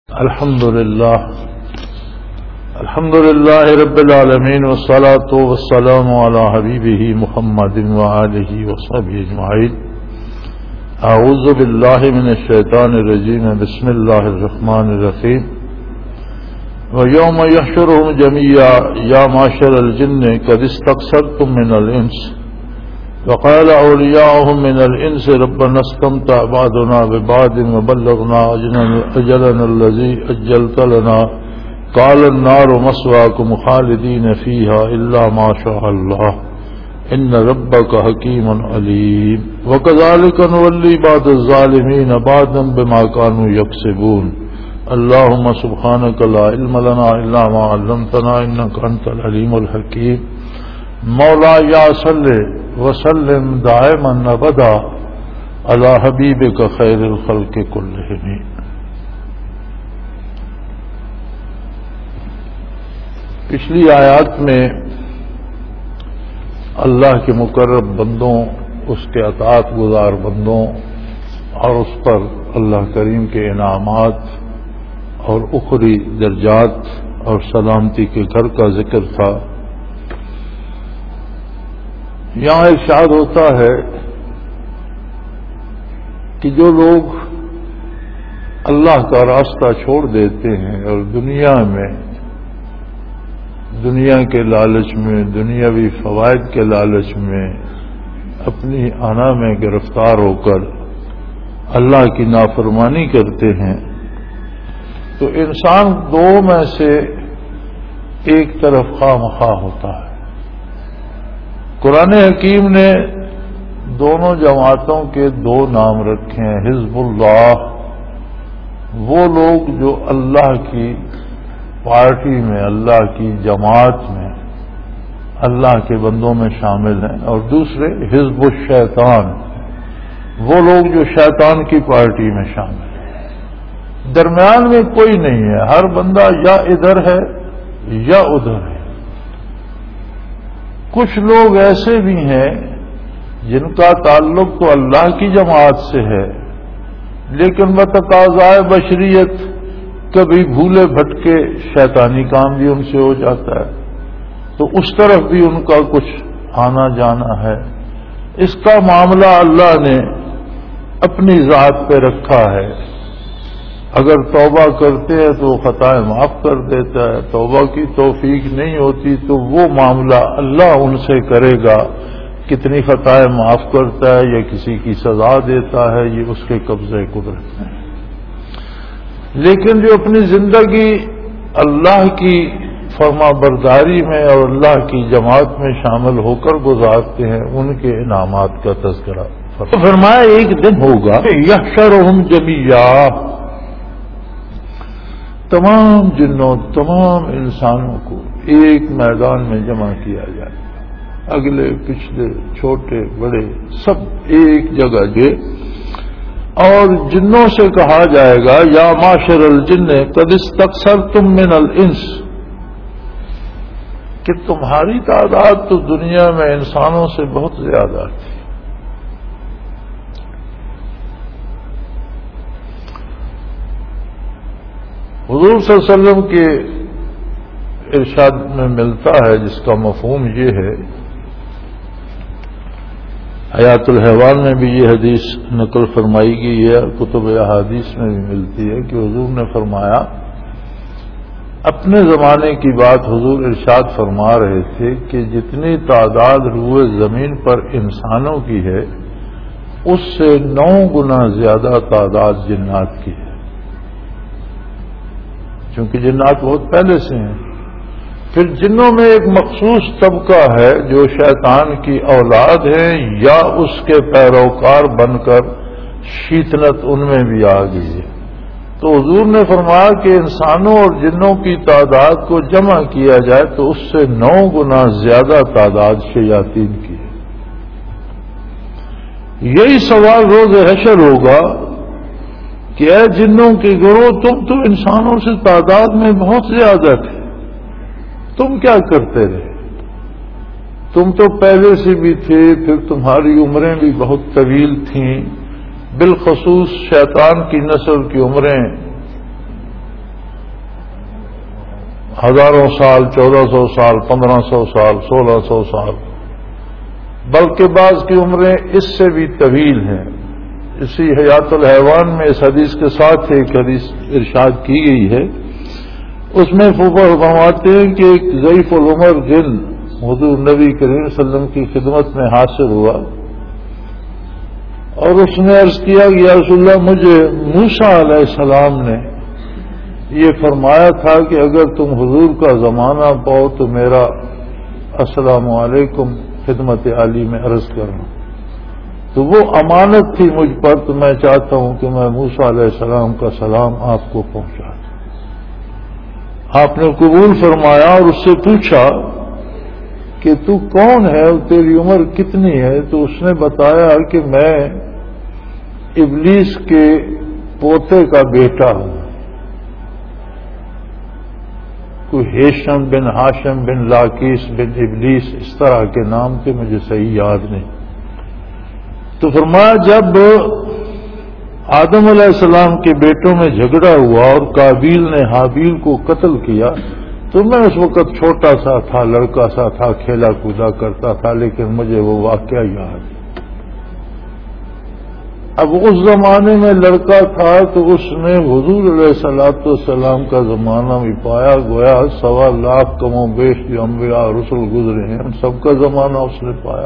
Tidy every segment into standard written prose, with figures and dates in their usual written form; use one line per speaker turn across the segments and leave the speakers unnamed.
الحمد لله رب العالمين والصلاة والسلام على حبيبه محمد وآله وصحبه أجمعين. أعوذ بالله من الشيطان الرجيم. بسم الله الرحمن الرحيم. ويوم يحشرهم جميعا يا معشر الجن قد استكثرتم من الإنس وقال أولياؤهم من الإنس ربنا استمتع بعضنا ببعض وبلغنا أجلنا الذي أجلت لنا قال النار مثواكم خالدين فيها إلا ما شاء الله إن ربك حكيم عليم. وكذلك نولي بعض الظالمين بعضا بما كانوا يكسبون. اللهم سبحانك لا علم لنا إلا ما علمتنا إنك أنت العليم الحكيم. مولاي صل وسلم دائما ابدا على حبیبک خیر الخلق کلہم. پچھلی آیات میں اللہ کے مقرب بندوں، اس کے اطاعت گزار بندوں اور اس پر اللہ کریم کے انعامات اور اخری درجات اور سلامتی کے گھر کا ذکر تھا. یہاں ارشاد ہوتا ہے کہ جو لوگ اللہ کا راستہ چھوڑ دیتے ہیں اور دنیا کے لالچ میں، دنیاوی فوائد کے لالچ میں اپنی انا میں گرفتار ہو کر اللہ کی نافرمانی کرتے ہیں، تو انسان دو میں سے ایک طرف خواہ مخواہ ہوتا ہے. قرآن حکیم نے دونوں جماعتوں کے دو نام رکھے ہیں. حزب اللہ، وہ لوگ جو اللہ کی پارٹی میں، اللہ کی جماعت میں، اللہ کے بندوں میں شامل ہیں، اور دوسرے حزب الشیطان، وہ لوگ جو شیطان کی پارٹی میں شامل ہیں. درمیان میں کوئی نہیں ہے، ہر بندہ یا ادھر ہے یا ادھر ہے. کچھ لوگ ایسے بھی ہیں جن کا تعلق تو اللہ کی جماعت سے ہے، لیکن بتقاضائے بشریت کبھی بھولے بھٹکے شیطانی کام بھی ان سے ہو جاتا ہے، تو اس طرف بھی ان کا کچھ آنا جانا ہے. اس کا معاملہ اللہ نے اپنی ذات پہ رکھا ہے. اگر توبہ کرتے ہیں تو خطائیں معاف کر دیتا ہے، توبہ کی توفیق نہیں ہوتی تو وہ معاملہ اللہ ان سے کرے گا. کتنی خطائیں معاف کرتا ہے یا کسی کی سزا دیتا ہے، یہ اس کے قبضے قدرت میں ہے. لیکن جو اپنی زندگی اللہ کی فرما برداری میں اور اللہ کی جماعت میں شامل ہو کر گزارتے ہیں، ان کے انعامات کا تذکرہ فرمایا. ایک دن ہوگا یحشرہم جمیعا، تمام جنوں، تمام انسانوں کو ایک میدان میں جمع کیا جائے، اگلے پچھلے چھوٹے بڑے سب ایک جگہ گئے، اور جنوں سے کہا جائے گا یا معشر الجن قد استکثرتم من الانس، کہ تمہاری تعداد تو دنیا میں انسانوں سے بہت زیادہ تھی. حضور صلی اللہ علیہ وسلم کے ارشاد میں ملتا ہے، جس کا مفہوم یہ ہے، حیات الحیوان میں بھی یہ حدیث نقل فرمائی گئی ہے، کتب احادیث میں بھی ملتی ہے کہ حضور نے فرمایا، اپنے زمانے کی بات حضور ارشاد فرما رہے تھے کہ جتنی تعداد روئے زمین پر انسانوں کی ہے، اس سے 9 گنا زیادہ تعداد جنات کی ہے، چونکہ جنات بہت پہلے سے ہیں. پھر جنوں میں ایک مخصوص طبقہ ہے جو شیطان کی اولاد ہیں یا اس کے پیروکار بن کر شیطنت ان میں بھی آ گئی ہے. تو حضور نے فرمایا کہ انسانوں اور جنوں کی تعداد کو جمع کیا جائے تو اس سے 9 گنا زیادہ تعداد شیاطین کی ہے. یہی سوال روز حشر ہوگا کہ اے جنوں کے گروہ، تم تو انسانوں سے تعداد میں بہت زیادہ تھے، تم کیا کرتے رہے؟ تم تو پہلے سے بھی تھے، پھر تمہاری عمریں بھی بہت طویل تھیں، بالخصوص شیطان کی نسل کی عمریں ہزاروں سال، 1400 سال، 1500 سال، 1600 سال، بلکہ بعض کی عمریں اس سے بھی طویل ہیں۔ اسی حیات الحیوان میں اس حدیث کے ساتھ ایک حدیث ارشاد کی گئی ہے، اس میں فرماتے ہیں کہ ایک ضعیف العمر جن حضور نبی کریم صلی اللہ علیہ وسلم کی خدمت میں حاضر ہوا اور اس نے عرض کیا کہ یا رسول اللہ، مجھے موسیٰ علیہ السلام نے یہ فرمایا تھا کہ اگر تم حضور کا زمانہ پاؤ تو میرا السلام علیکم خدمت عالی میں عرض کرنا، تو وہ امانت تھی مجھ پر، تو میں چاہتا ہوں کہ میں موسیٰ علیہ السلام کا سلام آپ کو پہنچا دوں۔ آپ نے قبول فرمایا اور اس سے پوچھا کہ تو کون ہے اور تیری عمر کتنی ہے؟ تو اس نے بتایا کہ میں ابلیس کے پوتے کا بیٹا ہوں، کوئی ہیشم بن ہاشم بن لاکیس بن ابلیس، اس طرح کے نام تھے، مجھے صحیح یاد نہیں۔ تو فرمایا جب آدم علیہ السلام کے بیٹوں میں جھگڑا ہوا اور قابیل نے حابیل کو قتل کیا تو میں اس وقت چھوٹا سا تھا، لڑکا سا تھا، کھیلا کودا کرتا تھا، لیکن مجھے وہ واقعہ یاد ہے۔ اب اس زمانے میں لڑکا تھا تو اس نے حضور علیہ السلام کا زمانہ بھی پایا، گویا 1.25 لاکھ کم و بیش جو انبیاء رسول گزرے ہیں ان سب کا زمانہ اس نے پایا۔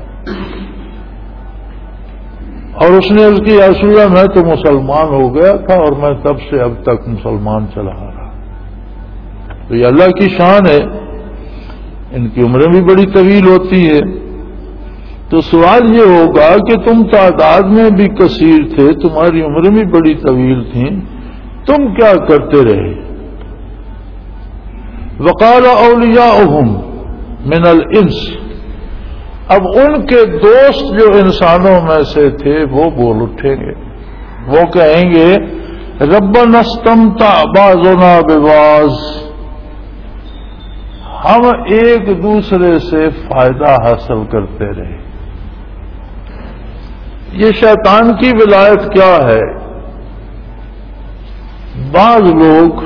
اور اس نے عرض کی یا رسول اللہ میں تو مسلمان ہو گیا تھا اور میں تب سے اب تک مسلمان چلا آ رہا۔ تو یہ اللہ کی شان ہے، ان کی عمریں بھی بڑی طویل ہوتی ہے۔ تو سوال یہ ہوگا کہ تم تعداد میں بھی کثیر تھے، تمہاری عمریں بھی بڑی طویل تھیں، تم کیا کرتے رہے؟ وقال اولیاؤہم من الانس، اب ان کے دوست جو انسانوں میں سے تھے وہ بول اٹھیں گے، وہ کہیں گے ربنا استمتع بعضنا ببعض، ہم ایک دوسرے سے فائدہ حاصل کرتے رہے۔ یہ شیطان کی ولایت کیا ہے؟ بعض لوگ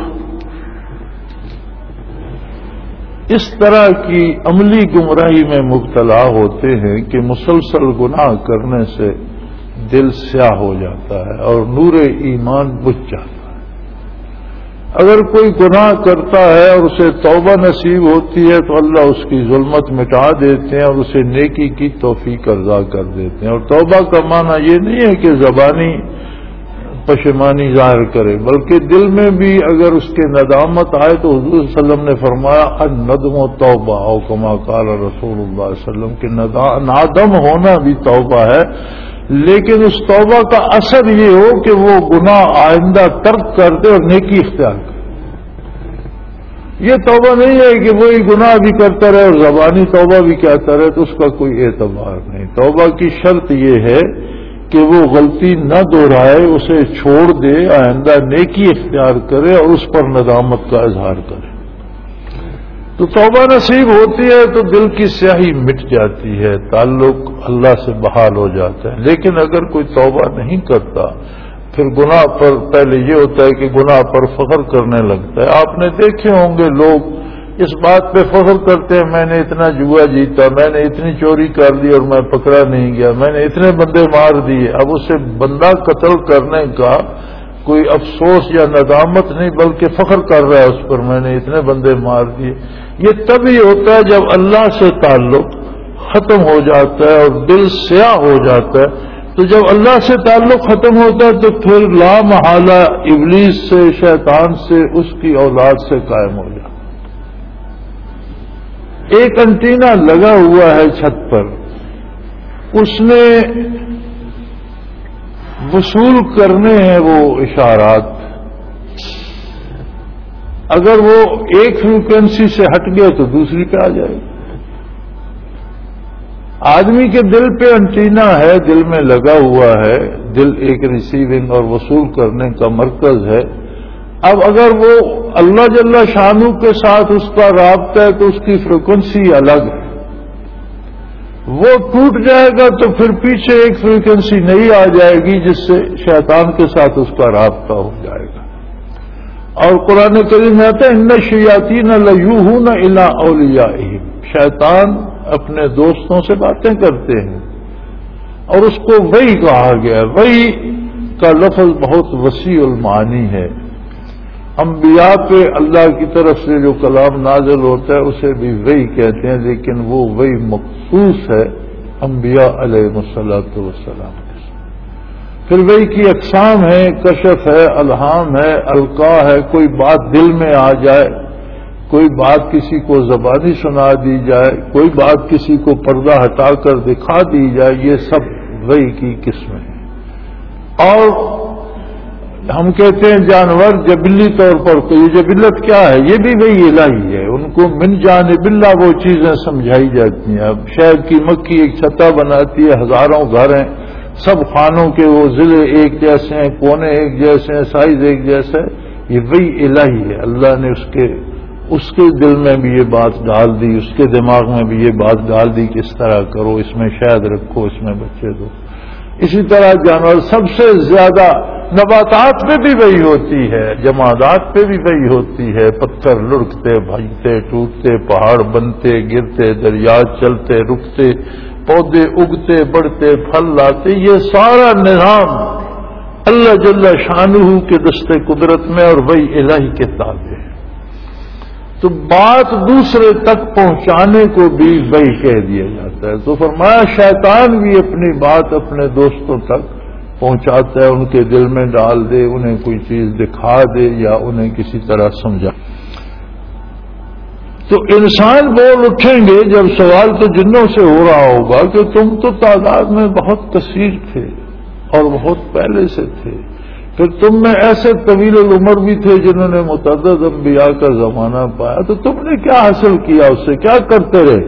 اس طرح کی عملی گمراہی میں مبتلا ہوتے ہیں کہ مسلسل گناہ کرنے سے دل سیاہ ہو جاتا ہے اور نور ایمان بجھ جاتا ہے۔ اگر کوئی گناہ کرتا ہے اور اسے توبہ نصیب ہوتی ہے تو اللہ اس کی ظلمت مٹا دیتے ہیں اور اسے نیکی کی توفیق عطا کر دیتے ہیں۔ اور توبہ کا معنی یہ نہیں ہے کہ زبانی پشیمانی ظاہر کرے، بلکہ دل میں بھی اگر اس کے ندامت آئے تو حضور صلی اللہ علیہ وسلم نے فرمایا الندم و توبہ، او کما قال رسول اللہ صلی اللہ علیہ وسلم کہ نادم ہونا بھی توبہ ہے، لیکن اس توبہ کا اثر یہ ہو کہ وہ گناہ آئندہ ترک کر دے اور نیکی اختیار کرے۔ یہ توبہ نہیں ہے کہ وہی گناہ بھی کرتا رہے اور زبانی توبہ بھی کہتا رہے، تو اس کا کوئی اعتبار نہیں۔ توبہ کی شرط یہ ہے کہ وہ غلطی نہ دہرائے، اسے چھوڑ دے، آئندہ نیکی اختیار کرے اور اس پر ندامت کا اظہار کرے۔ تو توبہ نصیب ہوتی ہے تو دل کی سیاہی مٹ جاتی ہے، تعلق اللہ سے بحال ہو جاتا ہے۔ لیکن اگر کوئی توبہ نہیں کرتا پھر گناہ پر پہلے یہ ہوتا ہے کہ گناہ پر فخر کرنے لگتا ہے۔ آپ نے دیکھے ہوں گے لوگ اس بات پہ فخر کرتے ہیں میں نے اتنا جوا جیتا، میں نے اتنی چوری کر لی اور میں پکڑا نہیں گیا، میں نے اتنے بندے مار دیے۔ اب اسے بندہ قتل کرنے کا کوئی افسوس یا ندامت نہیں بلکہ فخر کر رہا ہے اس پر، میں نے اتنے بندے مار دیے۔ یہ تبھی ہوتا ہے جب اللہ سے تعلق ختم ہو جاتا ہے اور دل سیاہ ہو جاتا ہے۔ تو جب اللہ سے تعلق ختم ہوتا ہے تو پھر لا محالہ ابلیس سے، شیطان سے، اس کی اولاد سے قائم ہو جاتا ہے۔ ایک انٹینا لگا ہوا ہے چھت پر، اس نے وصول کرنے ہیں وہ اشارات، اگر وہ ایک فریکوینسی سے ہٹ گئے تو دوسری پہ آ جائے گا۔ آدمی کے دل پہ انٹینا ہے، دل میں لگا ہوا ہے، دل ایک ریسیونگ اور وصول کرنے کا مرکز ہے۔ اب اگر وہ اللہ جل شانہ کے ساتھ اس کا رابطہ ہے تو اس کی فریکوینسی الگ ہے، وہ ٹوٹ جائے گا تو پھر پیچھے ایک فریکوینسی نئی آ جائے گی جس سے شیطان کے ساتھ اس کا رابطہ ہو جائے گا۔ اور قرآن کریم میں آتا ہے ان الشیاطین لیوحون الی اولیائہم، شیطان اپنے دوستوں سے باتیں کرتے ہیں، اور اس کو وحی کہا گیا۔ وحی کا لفظ بہت وسیع المعانی ہے، انبیاء پہ اللہ کی طرف سے جو کلام نازل ہوتا ہے اسے بھی وحی کہتے ہیں، لیکن وہ وحی مخصوص ہے انبیاء علیہ الصلوۃ والسلام۔ پھر وحی کی اقسام ہے، کشف ہے، الہام ہے، القا ہے، کوئی بات دل میں آ جائے، کوئی بات کسی کو زبانی سنا دی جائے، کوئی بات کسی کو پردہ ہٹا کر دکھا دی جائے، یہ سب وحی کی قسمیں ہیں۔ اور ہم کہتے ہیں جانور جبلی طور پر، تو یہ جبلت کیا ہے؟ یہ بھی وحی الہی ہے، ان کو من جانب اللہ وہ چیزیں سمجھائی جاتی ہیں۔ اب شہد کی مکھی ایک چھتا بناتی ہے، ہزاروں گھر ہیں، سب خانوں کے وہ ضلع ایک جیسے ہیں، کونے ایک جیسے ہیں، سائز ایک جیسا ہے، یہ وحی الہی ہے۔ اللہ نے اس کے دل میں بھی یہ بات ڈال دی، اس کے دماغ میں بھی یہ بات ڈال دی کہ اس طرح کرو، اس میں شہد رکھو، اس میں بچے دو۔ اسی طرح جانور سب سے زیادہ نباتات پہ بھی وحی ہوتی ہے، جمادات پہ بھی وحی ہوتی ہے، پتھر لڑکتے بھاگتے ٹوٹتے، پہاڑ بنتے گرتے، دریا چلتے رکتے، پودے اگتے بڑھتے پھل لاتے، یہ سارا نظام اللہ جل شانہ کے دست قدرت میں اور وحی الہی کے تابع ہے۔ تو بات دوسرے تک پہنچانے کو بھی وحی کہہ دیا جاتا ہے۔ تو فرمایا شیطان بھی اپنی بات اپنے دوستوں تک پہنچاتا ہے، ان کے دل میں ڈال دے، انہیں کوئی چیز دکھا دے یا انہیں کسی طرح سمجھا۔ تو انسان بول اٹھیں گے جب سوال تو جنوں سے ہو رہا ہوگا کہ تم تو تعداد میں بہت کثیر تھے اور بہت پہلے سے تھے، پھر تم میں ایسے طویل العمر بھی تھے جنہوں نے متعدد انبیاء کا زمانہ پایا، تو تم نے کیا حاصل کیا، اس سے کیا کرتے رہے؟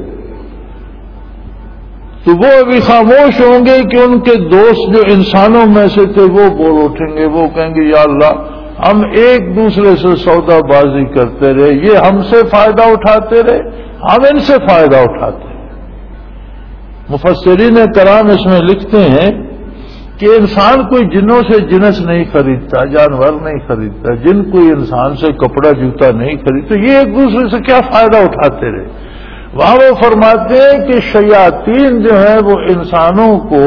تو وہ ابھی خاموش ہوں گے کہ ان کے دوست جو انسانوں میں سے تھے وہ بول اٹھیں گے، وہ کہیں گے یا اللہ ہم ایک دوسرے سے سودا بازی کرتے رہے، یہ ہم سے فائدہ اٹھاتے رہے، ہم ان سے فائدہ اٹھاتے ہیں۔ مفسرین کرام اس میں لکھتے ہیں کہ انسان کوئی جنوں سے جنس نہیں خریدتا، جانور نہیں خریدتا، جن کوئی انسان سے کپڑا جوتا نہیں خریدتا، یہ ایک دوسرے سے کیا فائدہ اٹھاتے رہے۔ وہاں وہ فرماتے ہیں کہ شیاطین جو ہیں وہ انسانوں کو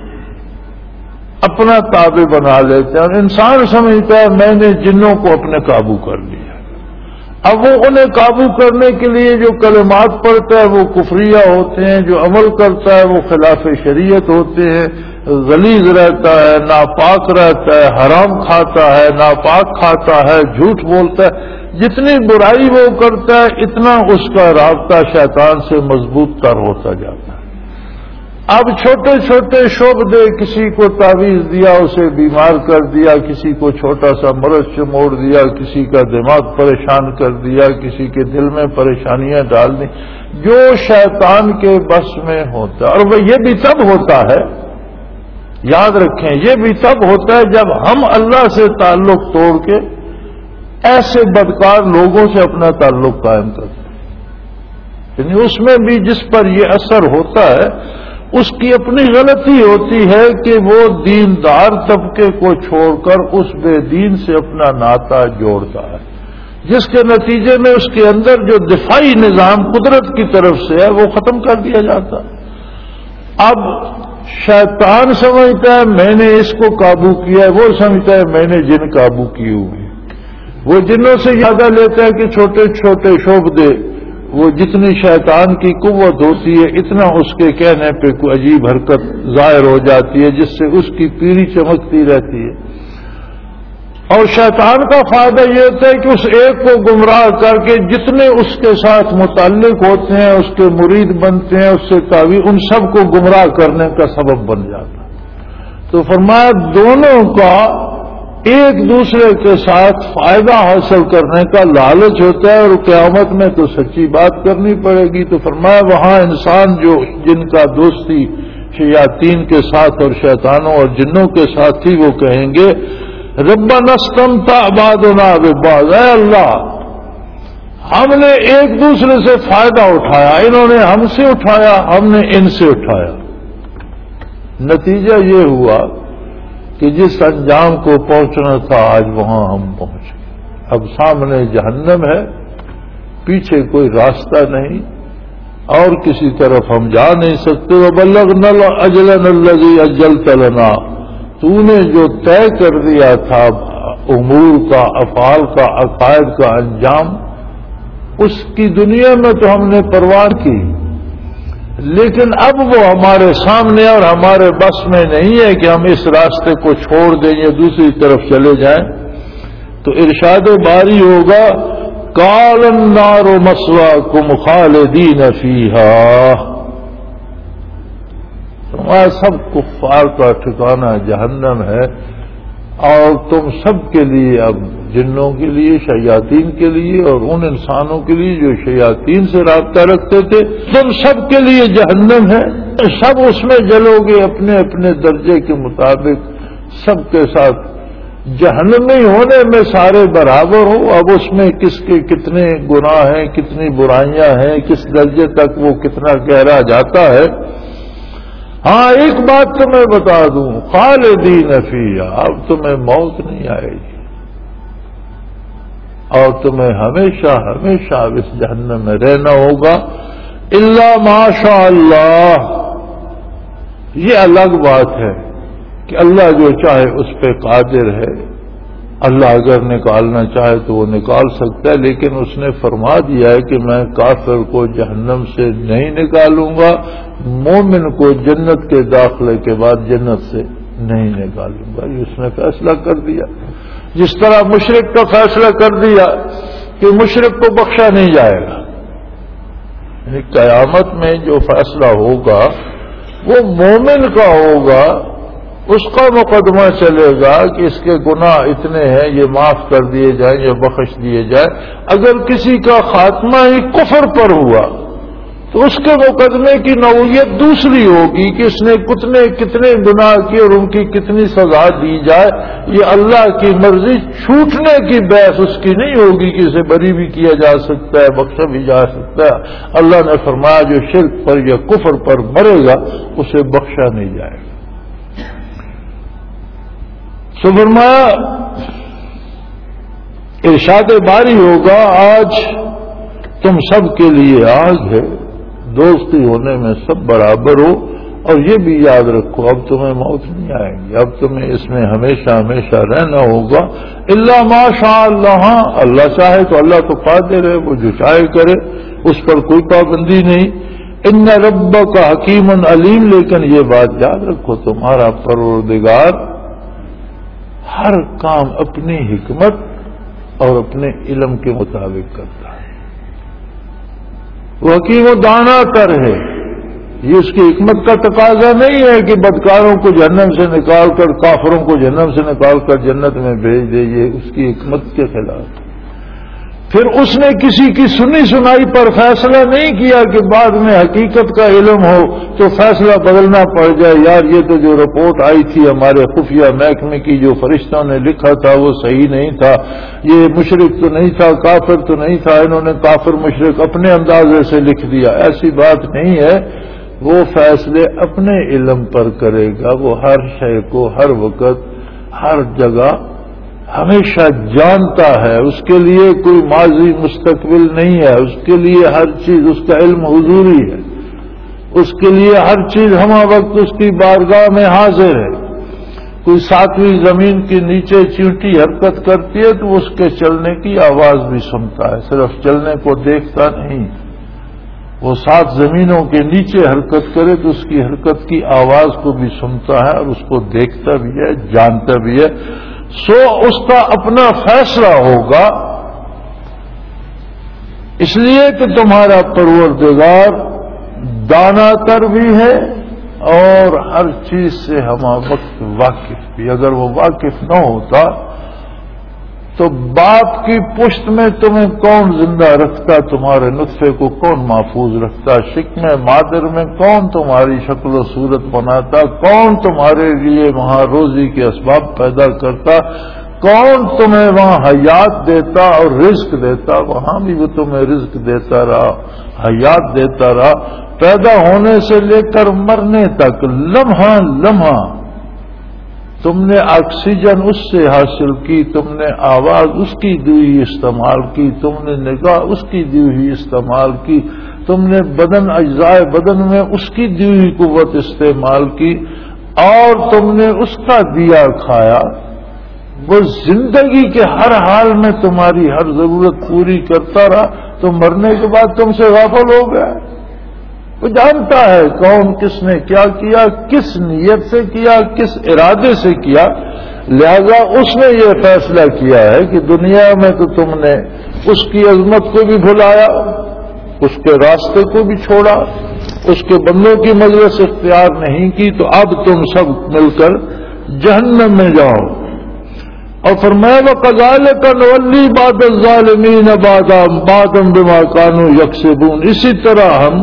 اپنا تابع بنا لیتے ہیں، اور انسان سمجھتا ہے میں نے جنوں کو اپنے قابو کر لیا۔ اب وہ انہیں قابو کرنے کے لیے جو کلمات پڑھتا ہے وہ کفریہ ہوتے ہیں، جو عمل کرتا ہے وہ خلاف شریعت ہوتے ہیں، غلیظ رہتا ہے، ناپاک رہتا ہے، حرام کھاتا ہے، ناپاک کھاتا ہے، جھوٹ بولتا ہے، جتنی برائی وہ کرتا ہے اتنا اس کا رابطہ شیطان سے مضبوط تر ہوتا جاتا ہے۔ اب چھوٹے چھوٹے شعبے، کسی کو تعویذ دیا اسے بیمار کر دیا، کسی کو چھوٹا سا مرض چموڑ دیا، کسی کا دماغ پریشان کر دیا، کسی کے دل میں پریشانیاں ڈال دی، جو شیطان کے بس میں ہوتا ہے۔ اور وہ یہ بھی تب ہوتا ہے، یاد رکھیں یہ بھی تب ہوتا ہے جب ہم اللہ سے تعلق توڑ کے ایسے بدکار لوگوں سے اپنا تعلق قائم کرتے ہیں، یعنی اس میں بھی جس پر یہ اثر ہوتا ہے اس کی اپنی غلطی ہوتی ہے کہ وہ دیندار طبقے کو چھوڑ کر اس بے دین سے اپنا ناطہ جوڑتا ہے، جس کے نتیجے میں اس کے اندر جو دفاعی نظام قدرت کی طرف سے ہے وہ ختم کر دیا جاتا ہے۔ اب شیطان سمجھتا ہے میں نے اس کو قابو کیا ہے، وہ سمجھتا ہے میں نے جن قابو کیے ہوئے، وہ جنوں سے یادہ لیتا ہے کہ چھوٹے چھوٹے شعبے، وہ جتنی شیطان کی قوت ہوتی ہے اتنا اس کے کہنے پہ کوئی عجیب حرکت ظاہر ہو جاتی ہے جس سے اس کی پیڑھی چمکتی رہتی ہے۔ اور شیطان کا فائدہ یہ ہوتا ہے کہ اس ایک کو گمراہ کر کے جتنے اس کے ساتھ متعلق ہوتے ہیں، اس کے مرید بنتے ہیں، اس سے تعویذ، ان سب کو گمراہ کرنے کا سبب بن جاتا ہے۔ تو فرمایا دونوں کا ایک دوسرے کے ساتھ فائدہ حاصل کرنے کا لالچ ہوتا ہے، اور قیامت میں تو سچی بات کرنی پڑے گی۔ تو فرمایا وہاں انسان جو جن کا دوستی شیاطین کے ساتھ اور شیطانوں اور جنوں کے ساتھ تھی، وہ کہیں گے ربنا استمتع بعضنا ببعض، اے اللہ ہم نے ایک دوسرے سے فائدہ اٹھایا، انہوں نے ہم سے اٹھایا، ہم نے ان سے اٹھایا۔ نتیجہ یہ ہوا کہ جس انجام کو پہنچنا تھا آج وہاں ہم پہنچ گئے۔ اب سامنے جہنم ہے، پیچھے کوئی راستہ نہیں اور کسی طرف ہم جا نہیں سکتے. وَبَلَّغْنَا الْأَجَلَنَا الَّذِي أَجَّلْتَ لَنَا، تو نے جو طے کر دیا تھا امور کا، افعال کا، عقائد کا انجام، اس کی دنیا میں تو ہم نے پرواہ کی، لیکن اب وہ ہمارے سامنے اور ہمارے بس میں نہیں ہے کہ ہم اس راستے کو چھوڑ دیں یا دوسری طرف چلے جائیں. تو ارشاد باری ہوگا قَالَ النَّارُ مَثْوَاكُمْ خَالِدِينَ فِيهَا، تمہارا سب کفار کا ٹھکانہ جہنم ہے، اور تم سب کے لیے، اب جنوں کے لیے، شیاطین کے لیے اور ان انسانوں کے لیے جو شیاطین سے رابطہ رکھتے تھے، تم سب کے لیے جہنم ہے. سب اس میں جلو گے اپنے اپنے درجے کے مطابق، سب کے ساتھ جہنمی ہونے میں سارے برابر ہو. اب اس میں کس کے کتنے گناہ ہیں، کتنی برائیاں ہیں، کس درجے تک وہ کتنا گہرا جاتا ہے. ہاں ایک بات تو میں بتا دوں، خالدین فیہا، اب تمہیں موت نہیں آئے گی اور تمہیں ہمیشہ ہمیشہ اس جہنم میں رہنا ہوگا. الا ما شاء اللہ، یہ الگ بات ہے کہ اللہ جو چاہے اس پہ قادر ہے. اللہ اگر نکالنا چاہے تو وہ نکال سکتا ہے، لیکن اس نے فرما دیا ہے کہ میں کافر کو جہنم سے نہیں نکالوں گا، مومن کو جنت کے داخلے کے بعد جنت سے نہیں نکالوں گا. یہ اس نے فیصلہ کر دیا، جس طرح مشرک کا فیصلہ کر دیا کہ مشرک کو بخشا نہیں جائے گا. یعنی قیامت میں جو فیصلہ ہوگا وہ مومن کا ہوگا، اس کا مقدمہ چلے گا کہ اس کے گناہ اتنے ہیں، یہ معاف کر دیے جائیں یا بخش دیے جائیں. اگر کسی کا خاتمہ ہی کفر پر ہوا تو اس کے مقدمے کی نوعیت دوسری ہوگی کہ اس نے کتنے گناہ کیے اور ان کی کتنی سزا دی جائے. یہ اللہ کی مرضی، چھوٹنے کی بحث اس کی نہیں ہوگی کہ اسے بری بھی کیا جا سکتا ہے، بخشا بھی جا سکتا ہے. اللہ نے فرمایا جو شرک پر یا کفر پر مرے گا اسے بخشا نہیں جائے گا. سو فرمایا ارشاد باری ہوگا آج تم سب کے لیے آگ ہے، دوستی ہونے میں سب برابر ہو. اور یہ بھی یاد رکھو اب تمہیں موت نہیں آئے گی، اب تمہیں اس میں ہمیشہ ہمیشہ رہنا ہوگا. الا ما شاء اللہ، اللہ چاہے تو، اللہ تو قادر ہے، وہ جو چاہے کرے، اس پر کوئی پابندی نہیں. ان ربک حکیم علیم، لیکن یہ بات یاد رکھو تمہارا پروردگار ہر کام اپنی حکمت اور اپنے علم کے مطابق کرتا ہے. وہ حکیم و دانا تر ہے. یہ اس کی حکمت کا تقاضا نہیں ہے کہ بدکاروں کو جہنم سے نکال کر، کافروں کو جہنم سے نکال کر جنت میں بھیج دے، یہ اس کی حکمت کے خلاف. پھر اس نے کسی کی سنی سنائی پر فیصلہ نہیں کیا کہ بعد میں حقیقت کا علم ہو تو فیصلہ بدلنا پڑ جائے. یار یہ تو جو رپورٹ آئی تھی ہمارے خفیہ محکمے کی، جو فرشتوں نے لکھا تھا وہ صحیح نہیں تھا، یہ مشرک تو نہیں تھا، کافر تو نہیں تھا، انہوں نے کافر مشرک اپنے اندازے سے لکھ دیا. ایسی بات نہیں ہے. وہ فیصلے اپنے علم پر کرے گا. وہ ہر شے کو ہر وقت ہر جگہ ہمیشہ جانتا ہے. اس کے لیے کوئی ماضی مستقبل نہیں ہے. اس کے لیے ہر چیز اس کا علم حضوری ہے. اس کے لیے ہر چیز ہمہ وقت اس کی بارگاہ میں حاضر ہے. کوئی ساتویں زمین کے نیچے چیونٹی حرکت کرتی ہے تو اس کے چلنے کی آواز بھی سنتا ہے، صرف چلنے کو دیکھتا نہیں. وہ 7 زمینوں کے نیچے حرکت کرے تو اس کی حرکت کی آواز کو بھی سنتا ہے اور اس کو دیکھتا بھی ہے، جانتا بھی ہے. سو اس کا اپنا فیصلہ ہوگا. اس لیے کہ تمہارا پروردگار دانا تر بھی ہے اور ہر چیز سے ہمہ وقت واقف بھی. اگر وہ واقف نہ ہوتا تو باپ کی پشت میں تمہیں کون زندہ رکھتا، تمہارے نطفے کو کون محفوظ رکھتا، شکم مادر میں کون تمہاری شکل و صورت بناتا، کون تمہارے لیے وہاں روزی کے اسباب پیدا کرتا، کون تمہیں وہاں حیات دیتا اور رزق دیتا. وہاں بھی وہ تمہیں رزق دیتا رہا، حیات دیتا رہا، پیدا ہونے سے لے کر مرنے تک لمحہ لمحہ تم نے آکسیجن اس سے حاصل کی، تم نے آواز اس کی دی ہوئی استعمال کی، تم نے نگاہ اس کی دی ہوئی استعمال کی، تم نے بدن اجزاء بدن میں اس کی دی ہوئی قوت استعمال کی، اور تم نے اس کا دیا کھایا۔ وہ زندگی کے ہر حال میں تمہاری ہر ضرورت پوری کرتا رہا، تو مرنے کے بعد تم سے غافل ہو گیا۔ وہ جانتا ہے کون کس نے کیا کیا، کس نیت سے کیا، کس ارادے سے کیا، لہذا اس نے یہ فیصلہ کیا ہے کہ دنیا میں تو تم نے اس کی عظمت کو بھی بھلایا، اس کے راستے کو بھی چھوڑا، اس کے بندوں کی مجلس اختیار نہیں کی، تو اب تم سب مل کر جہنم میں جاؤ۔ اور فرمایا وَكَذَلِكَ نُوَلِّي بَعْضَ الظَّالِمِينَ بَعْضًا بِمَا كَانُوا يَكْسِبُونَ، اسی طرح ہم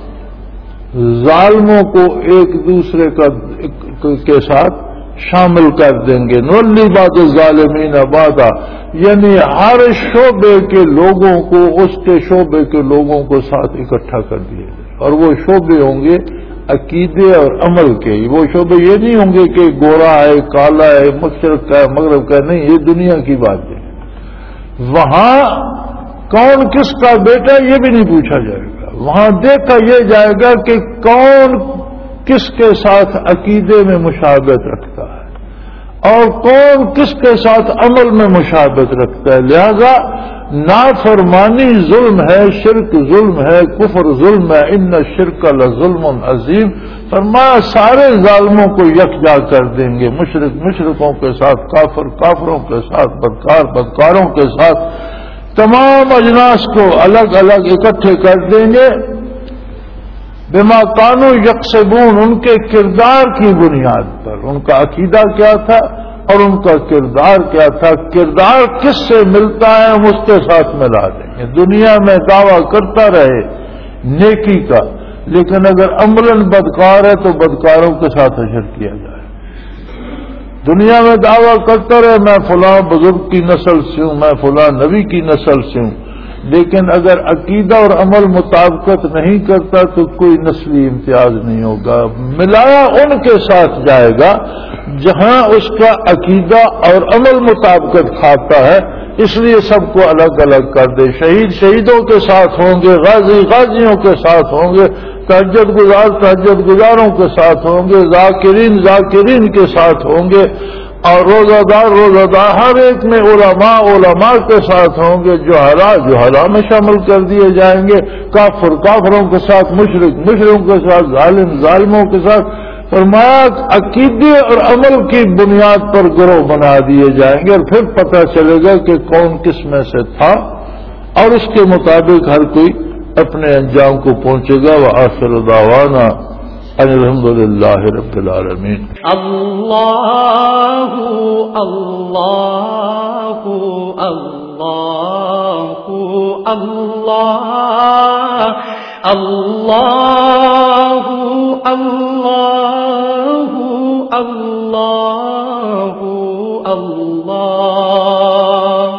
ظالموں کو ایک دوسرے کے ساتھ شامل کر دیں گے۔ نُوَلِّي بَعْضَ الظَّالِمِينَ بَعْضًا، یعنی ہر شعبے کے لوگوں کو اس کے شعبے کے لوگوں کو ساتھ اکٹھا کر دیا جائے، اور وہ شعبے ہوں گے عقیدے اور عمل کے۔ وہ شعبے یہ نہیں ہوں گے کہ گورا ہے، کالا ہے، مشرق کا ہے، مغرب کا ہے، نہیں، یہ دنیا کی بات ہے۔ وہاں کون کس کا بیٹا یہ بھی نہیں پوچھا جائے گا، وہاں دیکھا یہ جائے گا کہ کون کس کے ساتھ عقیدے میں مشابہت رکھتا ہے اور کون کس کے ساتھ عمل میں مشابہت رکھتا ہے۔ لہذا نافرمانی ظلم ہے، شرک ظلم ہے، کفر ظلم ہے، ان الشرک لظلم عظیم۔ فرمایا سارے ظالموں کو یکجا کر دیں گے، مشرک مشرکوں کے ساتھ، کافر کافروں کے ساتھ، بدکار بدکاروں کے ساتھ، تمام اجناس کو الگ الگ اکٹھے کر دیں گے۔ بما کانوا یکسبون، ان کے کردار کی بنیاد پر، ان کا عقیدہ کیا تھا اور ان کا کردار کیا تھا، کردار کس سے ملتا ہے ہم اس کے ساتھ ملا دیں گے۔ دنیا میں دعویٰ کرتا رہے نیکی کا، لیکن اگر عملاً بدکار ہے تو بدکاروں کے ساتھ حشر کیا جائے۔ دنیا میں دعویٰ کرتا رہے میں فلاں بزرگ کی نسل سے ہوں، میں فلاں نبی کی نسل سے ہوں، لیکن اگر عقیدہ اور عمل مطابقت نہیں کرتا تو کوئی نسلی امتیاز نہیں ہوگا۔ ملایا ان کے ساتھ جائے گا جہاں اس کا عقیدہ اور عمل مطابقت کھاتا ہے، اس لیے سب کو الگ الگ کر دے۔ شہید شہیدوں کے ساتھ ہوں گے، غازی غازیوں کے ساتھ ہوں گے، تہجد گزار تہجد گزاروں کے ساتھ ہوں گے، ذاکرین ذاکرین کے ساتھ ہوں گے، اور روزہ دار ہر ایک میں علماء کے ساتھ ہوں گے، جہلا میں شامل کر دیے جائیں گے، کافر کافروں کے ساتھ، مشرک مشرکوں کے ساتھ، ظالم ظالموں کے ساتھ۔ فرمایا عقیدے اور عمل کی بنیاد پر گروہ بنا دیے جائیں گے، اور پھر پتہ چلے گا کہ کون کس میں سے تھا، اور اس کے مطابق ہر کوئی اپنے انجام کو پہنچے گا۔ وآخر دعوانا الحمد للہ رب العالمین۔
اللہ اللہ اللہ اللہ اللہ اللہ اللہ اللہ۔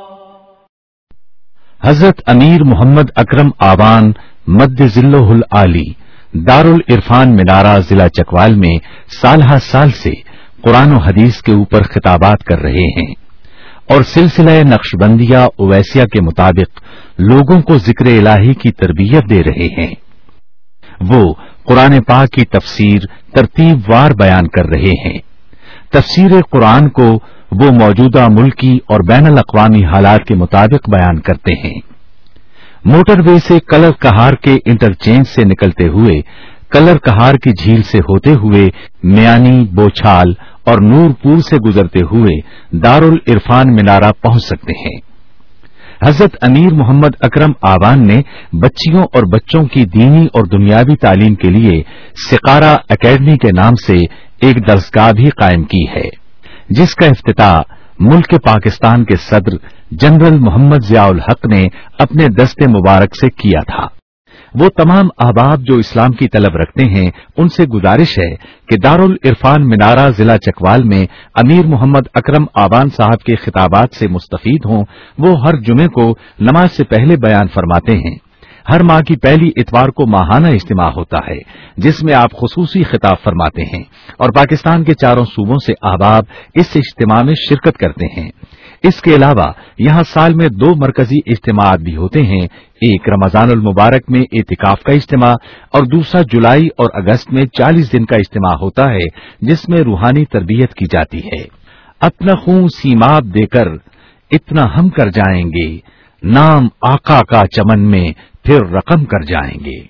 حضرت امیر محمد اکرم آوان مد ذلہ العالی دارالعرفان منارہ ضلع چکوال میں سالہ سال سے قرآن و حدیث کے اوپر خطابات کر رہے ہیں اور سلسلہ نقشبندیہ اویسیہ کے مطابق لوگوں کو ذکر الہی کی تربیت دے رہے ہیں۔ وہ قرآن پاک کی تفسیر ترتیب وار بیان کر رہے ہیں۔ تفسیر قرآن کو وہ موجودہ ملکی اور بین الاقوامی حالات کے مطابق بیان کرتے ہیں۔ موٹر وے سے کلر کہار کے انٹرچینج سے نکلتے ہوئے، کلر کہار کی جھیل سے ہوتے ہوئے، میانی، بوچھال اور نور پور سے گزرتے ہوئے دارالعرفان منارہ پہنچ سکتے ہیں۔ حضرت امیر محمد اکرم آوان نے بچیوں اور بچوں کی دینی اور دنیاوی تعلیم کے لیے سقارہ اکیڈمی کے نام سے ایک درسگاہ بھی قائم کی ہے، جس کا افتتاح ملک پاکستان کے صدر جنرل محمد ضیاء الحق نے اپنے دست مبارک سے کیا تھا۔ وہ تمام احباب جو اسلام کی طلب رکھتے ہیں ان سے گزارش ہے کہ دارالعرفان منارہ ضلع چکوال میں امیر محمد اکرم آوان صاحب کے خطابات سے مستفید ہوں۔ وہ ہر جمعے کو نماز سے پہلے بیان فرماتے ہیں۔ ہر ماہ کی پہلی اتوار کو ماہانہ اجتماع ہوتا ہے جس میں آپ خصوصی خطاب فرماتے ہیں اور پاکستان کے چاروں صوبوں سے احباب اس اجتماع میں شرکت کرتے ہیں۔ اس کے علاوہ یہاں سال میں 2 مرکزی اجتماعات بھی ہوتے ہیں، ایک رمضان المبارک میں اعتکاف کا اجتماع اور دوسرا جولائی اور اگست میں 40 دن کا اجتماع ہوتا ہے جس میں روحانی تربیت کی جاتی ہے۔ اپنا خون سیماب دے کر اتنا ہم کر جائیں گے، نام آقا کا چمن میں پھر رقم کر جائیں گے۔